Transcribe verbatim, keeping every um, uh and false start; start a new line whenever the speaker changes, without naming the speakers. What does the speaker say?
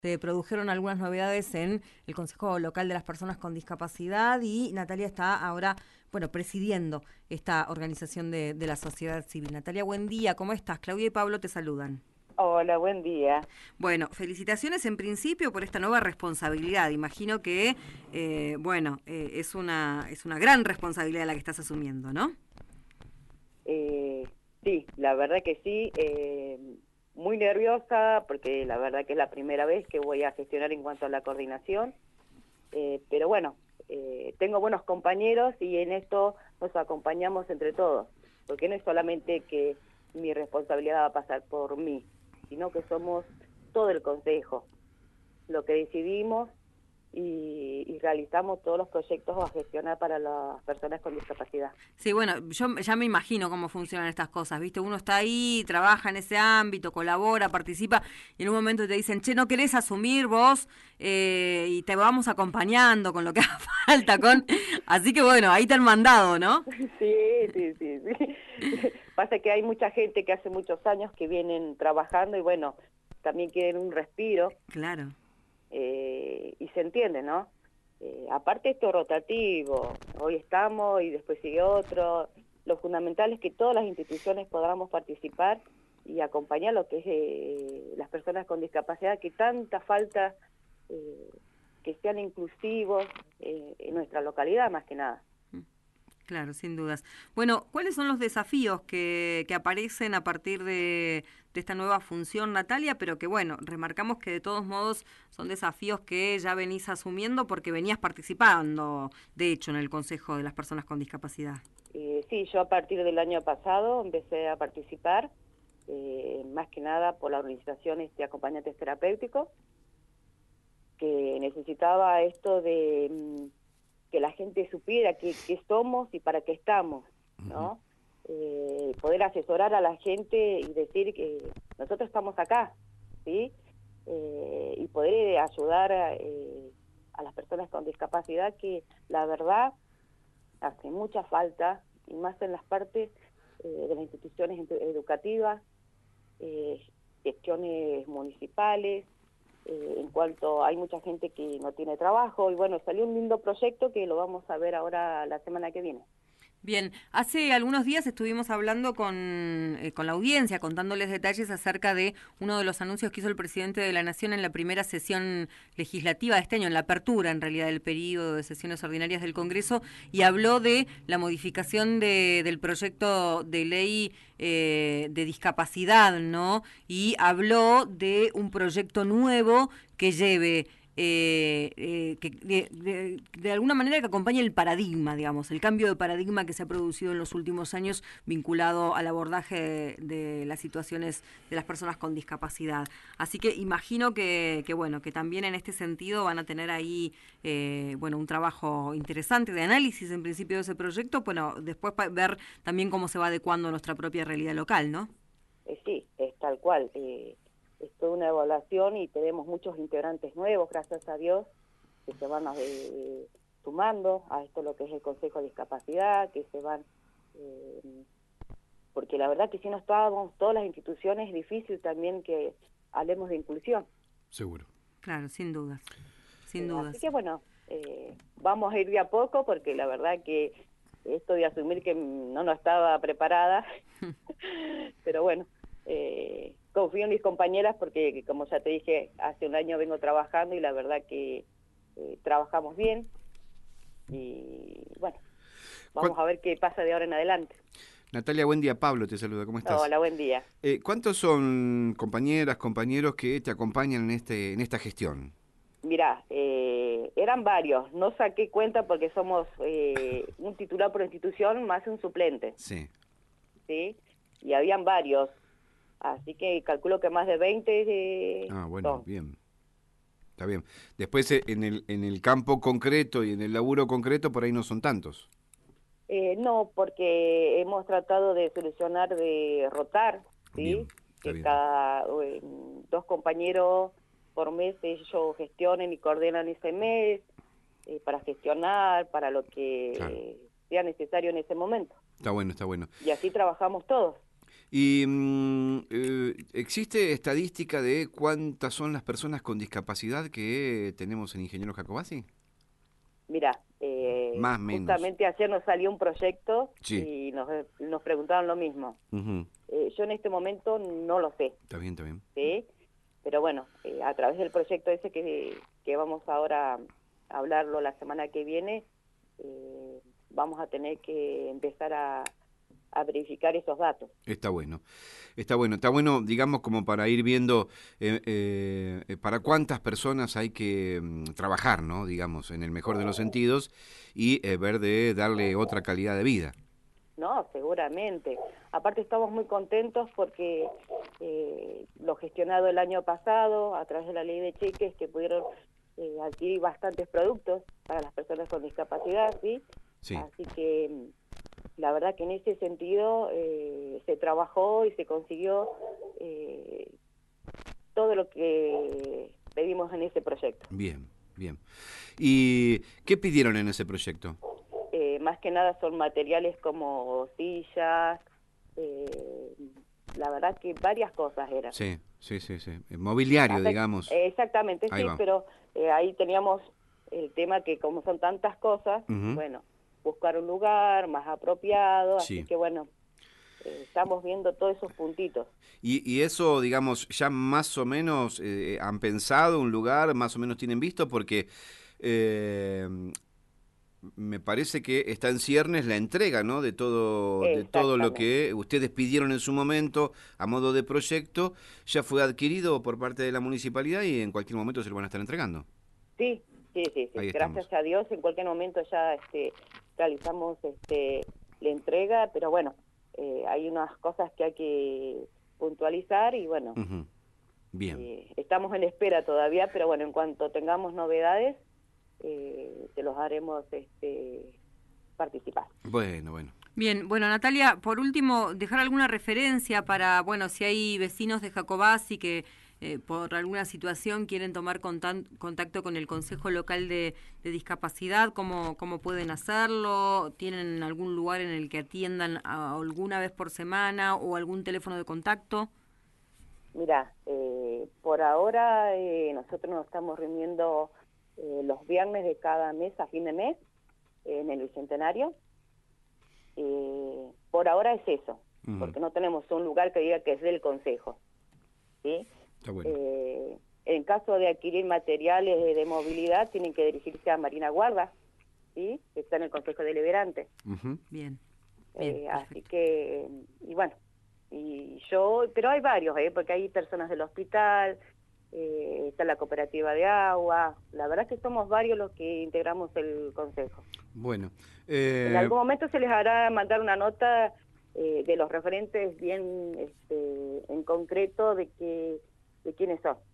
Se produjeron algunas novedades en el Consejo Local de las Personas con Discapacidad y Natalia está ahora, bueno, presidiendo esta organización de, de la sociedad civil. Natalia, buen día, ¿cómo estás? Claudia y Pablo te saludan.
Hola, buen día.
Bueno, felicitaciones en principio por esta nueva responsabilidad. Imagino que, eh, bueno, eh, es una es una gran responsabilidad la que estás asumiendo, ¿no?
Eh, sí, la verdad que sí, eh, muy nerviosa porque la verdad que es la primera vez que voy a gestionar en cuanto a la coordinación, eh, pero bueno, eh, tengo buenos compañeros y en esto nos acompañamos entre todos, porque no es solamente que mi responsabilidad va a pasar por mí, sino que somos todo el consejo, lo que decidimos y, y realizamos todos los proyectos a gestionar para las personas con discapacidad.
Sí, bueno, yo ya me imagino cómo funcionan estas cosas, ¿viste? Uno está ahí, trabaja en ese ámbito, colabora, participa, y en un momento te dicen, che, ¿no querés asumir vos? Eh, y te vamos acompañando con lo que haga falta, con... Así que bueno, ahí te han mandado, ¿no?
Sí, sí, sí, sí. Pasa que hay mucha gente que hace muchos años que vienen trabajando y bueno, también quieren un respiro
Claro.
eh, y se entiende, ¿no? Eh, aparte esto es rotativo, hoy estamos y después sigue otro. Lo fundamental es que todas las instituciones podamos participar y acompañar lo que es eh, las personas con discapacidad, que tanta falta eh, que sean inclusivos eh, en nuestra localidad más que nada.
Claro, sin dudas. Bueno, ¿cuáles son los desafíos que, que aparecen a partir de, de esta nueva función, Natalia? Pero que bueno, remarcamos que de todos modos son desafíos que ya venís asumiendo porque venías participando, de hecho, en el Consejo de las Personas con Discapacidad.
Eh, sí, yo a partir del año pasado empecé a participar, eh, más que nada por la organización este, Acompañantes Terapéuticos, que necesitaba esto de mm, que la gente supiera qué somos y para qué estamos, ¿no? Eh, poder asesorar a la gente y decir que nosotros estamos acá, ¿sí? Eh, y poder ayudar a, eh, a las personas con discapacidad que la verdad hace mucha falta, y más en las partes eh, de las instituciones educativas, eh, gestiones municipales, eh, en cuanto hay mucha gente que no tiene trabajo, y bueno, salió un lindo proyecto que lo vamos a ver ahora la semana que viene.
Bien, hace algunos días estuvimos hablando con, eh, con la audiencia, contándoles detalles acerca de uno de los anuncios que hizo el presidente de la Nación en la primera sesión legislativa de este año, en la apertura en realidad del periodo de sesiones ordinarias del Congreso, y habló de la modificación de, del proyecto de ley eh, de discapacidad, ¿no? Y habló de un proyecto nuevo que lleve Eh, eh, que de, de, de alguna manera que acompañe el paradigma, digamos, el cambio de paradigma que se ha producido en los últimos años vinculado al abordaje de, de las situaciones de las personas con discapacidad. Así que imagino que, que bueno, que también en este sentido van a tener ahí, eh, bueno, un trabajo interesante de análisis en principio de ese proyecto, bueno, después ver también cómo se va adecuando a nuestra propia realidad local, ¿no?
Eh, sí, es tal cual. Eh, es toda una evaluación y tenemos muchos integrantes nuevos, gracias a Dios, que se van eh, sumando a esto lo que es el Consejo de Discapacidad, que se van... Eh, porque la verdad que si no estábamos todas las instituciones, es difícil también que hablemos de inclusión.
Seguro.
Claro, sin dudas, sin
Eh, así
dudas.
que bueno, eh, vamos a ir de a poco, porque la verdad que esto de asumir que no no estaba preparada, pero bueno, eh, confío en mis compañeras porque, como ya te dije, hace un año vengo trabajando y la verdad que eh, trabajamos bien y bueno, vamos a ver qué pasa de ahora en adelante.
Natalia, buen día. Pablo te saluda. ¿Cómo estás?
Hola, buen día.
Eh, ¿Cuántos son compañeras, compañeros que te acompañan en este en esta gestión?
Mirá, eh, eran varios, no saqué cuenta porque somos eh, un titular por institución más un suplente,
Sí.
¿sí? Y habían varios, así que calculo que más de veinte eh,
Ah, bueno,
son.
bien. Está bien. Después eh, en el en el campo concreto y en el laburo concreto por ahí no son tantos.
Eh, no, porque hemos tratado de solucionar, de rotar, ¿sí?
Bien, está
Que
bien.
cada eh, dos compañeros por mes ellos gestionen y coordinan ese mes eh, para gestionar, para lo
Claro.
que sea necesario en ese momento.
Está bueno, está bueno.
Y así trabajamos todos.
¿Y mm, eh, existe estadística de cuántas son las personas con discapacidad que tenemos en Ingeniero Jacobacci?
Mira, eh,
Más o menos.
justamente ayer nos salió un proyecto
Sí.
y nos, nos preguntaron lo mismo.
Ujú.
Eh, yo en este momento no lo sé,
Está bien, está bien.
¿sí? Pero bueno, eh, a través del proyecto ese que, que vamos ahora a hablarlo la semana que viene, eh, vamos a tener que empezar a, a verificar esos datos.
Está bueno. Está bueno, está bueno, digamos, como para ir viendo eh, eh, para cuántas personas hay que mm, trabajar, ¿no? Digamos, en el mejor de los sentidos y eh, ver de darle otra calidad de vida.
No, seguramente. Aparte estamos muy contentos porque eh, lo gestionado el año pasado a través de la ley de cheques que pudieron eh, adquirir bastantes productos para las personas con discapacidad, ¿sí?
Sí.
Así que la verdad que en ese sentido eh, se trabajó y se consiguió eh, todo lo que pedimos en ese proyecto.
Bien, bien. ¿Y qué pidieron en ese proyecto?
Eh, más que nada son materiales como sillas, eh, la verdad que varias cosas eran.
Sí, sí, sí, sí. Mobiliario,
Hasta-
digamos.
eh, exactamente,
Ahí
sí,
va.
pero eh, ahí teníamos el tema que como son tantas cosas,
Ujú.
bueno, buscar un lugar más apropiado,
Sí.
así que bueno, eh, estamos viendo todos esos puntitos.
Y, y eso, digamos, ya más o menos eh, han pensado un lugar, más o menos tienen visto, porque eh, me parece que está en ciernes la entrega, ¿no? De todo, de todo lo
Exactamente.
que ustedes pidieron en su momento a modo de proyecto, ya fue adquirido por parte de la municipalidad y en cualquier momento se lo van a estar entregando.
Sí, sí, sí, sí.
Ahí
Gracias
estamos.
a Dios, en cualquier momento ya este, realizamos este, la entrega, pero bueno, eh, hay unas cosas que hay que puntualizar y bueno,
Ujú. Bien.
eh, estamos en espera todavía, pero bueno, en cuanto tengamos novedades, eh, te los haremos este, participar.
Bueno, bueno.
Bien, bueno, Natalia, por último, dejar alguna referencia para, bueno, si hay vecinos de Jacobacci que eh, por alguna situación quieren tomar contan- contacto con el Consejo Local de, de Discapacidad, ¿cómo, cómo pueden hacerlo? ¿Tienen algún lugar en el que atiendan a alguna vez por semana o algún teléfono de contacto?
Mira, eh, por ahora eh, nosotros nos estamos reuniendo eh, los viernes de cada mes a fin de mes eh, en el Bicentenario. Eh, por ahora es eso,
Ujú.
porque no tenemos un lugar que diga que es del Consejo, ¿sí?
Está bueno.
Eh, en caso de adquirir materiales de, de movilidad, tienen que dirigirse a Marina Guarda, ¿sí? Que está en el Consejo Deliberante.
Ujú.
Bien, bien,
Eh, así
perfecto.
que, y bueno, y yo, pero hay varios, ¿eh? Porque hay personas del hospital, eh, está la cooperativa de agua, la verdad es que somos varios los que integramos el consejo.
Bueno.
En
Eh,
algún momento se les hará mandar una nota eh, de los referentes bien este, en concreto de que de quiénes son.